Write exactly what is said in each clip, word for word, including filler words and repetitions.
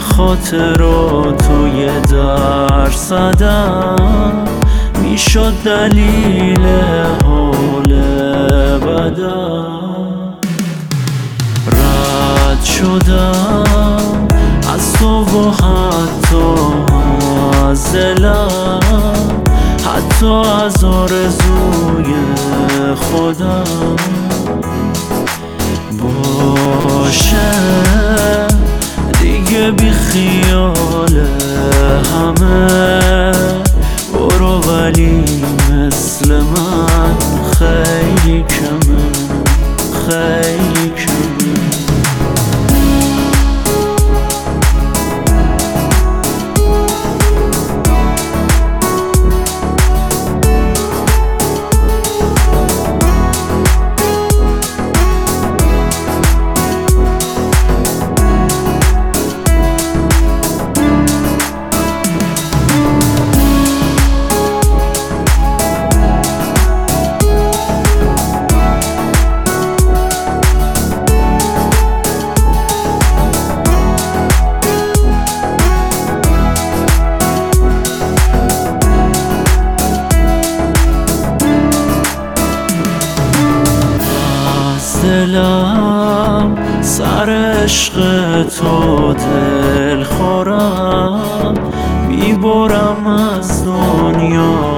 خاطراتو یه درصدم میشد دلیل حال بدم. رد شدم از تو و حتی از دلم، حتی از آرزوی خودم. باشه دیگه بی خیال همه برو، ولی مثل من خیلی کمه، خیلی کمه. دلم سر عشق تو دل خورم، میبرم از دنیا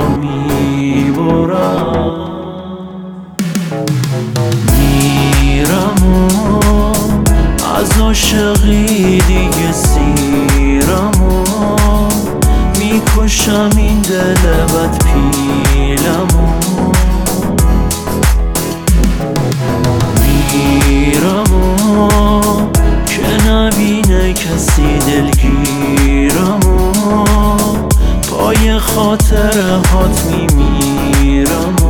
میبرم. میرم و از عاشقی دیگه سیرم و میکشم این دل بد پیلم و میرم و که نبینه کسی دلگیرم و پای خاطر هات میمیرم.